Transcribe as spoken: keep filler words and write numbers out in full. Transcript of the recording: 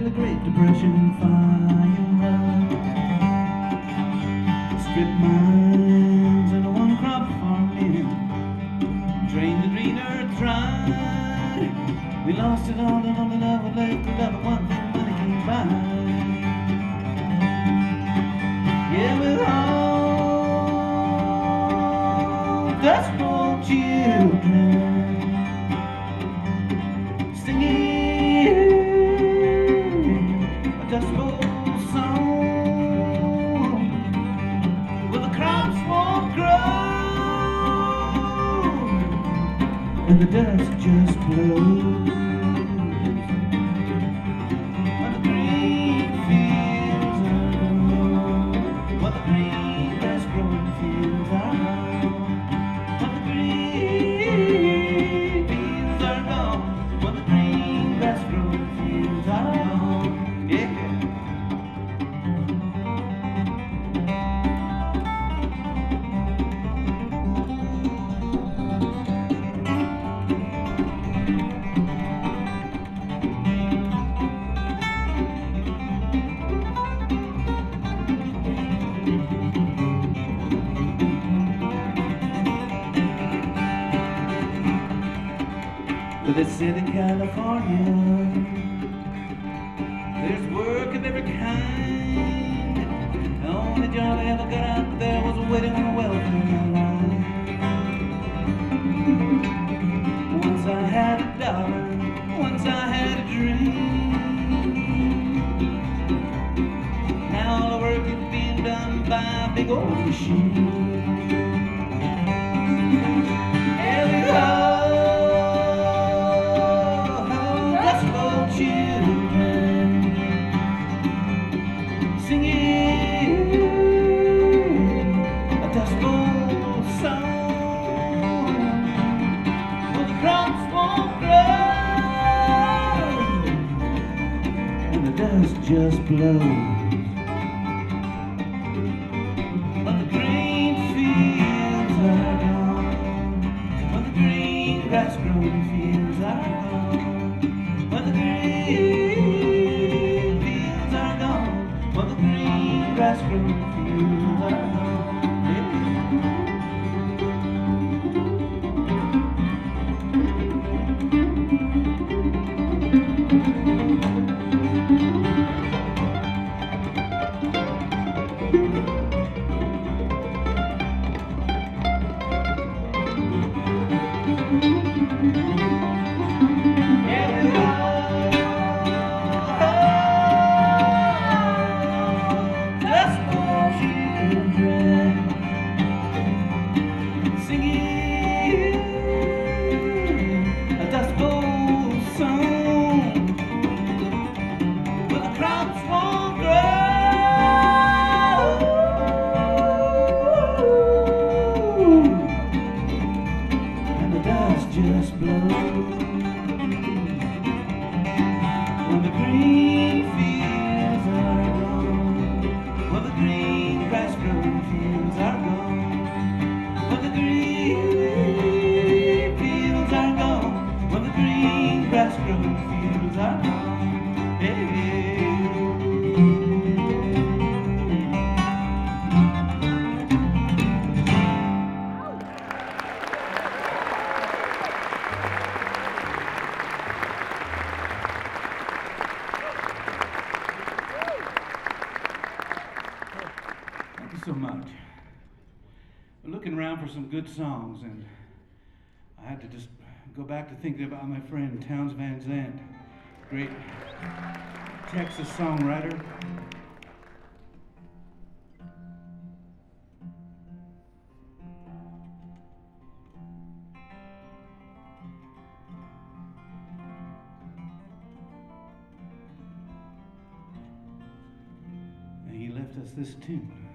the Great Depression fire, strip mines and a one-crop farming, drained the green earth dry. We lost it all and only love was left, the love of one thing money can't buy. Yeah, we're all Dust Bowl children, singing a Dust Bowl song. Well, the crops won't grow, and the dust just blows. When the green fields are gone, when the green grass growing fields are gone, when the green fields are gone, when the green grass growing fields are gone, yeah. Well, they said in California there's work of every kind. The only job I ever got out there was waiting on a welfare line. Once I had a dollar, once I had a dream. Now all the work is being done by a big old machine. Here we go. Children singing a Dust Bowl song. Well, the crops won't grow, and the dust just blows. When the green fields are gone, when the green grass growing fields are gone, when the green fields are gone, when the green grass growing fields are gone, just blows. When the green fields are gone, when the green grass growing fields are gone, when the green fields are gone, when the green grass growing fields are gone, hey. So much. I'm looking around for some good songs, and I had to just go back to thinking about my friend Townes Van Zandt, great Texas songwriter. And he left us this tune.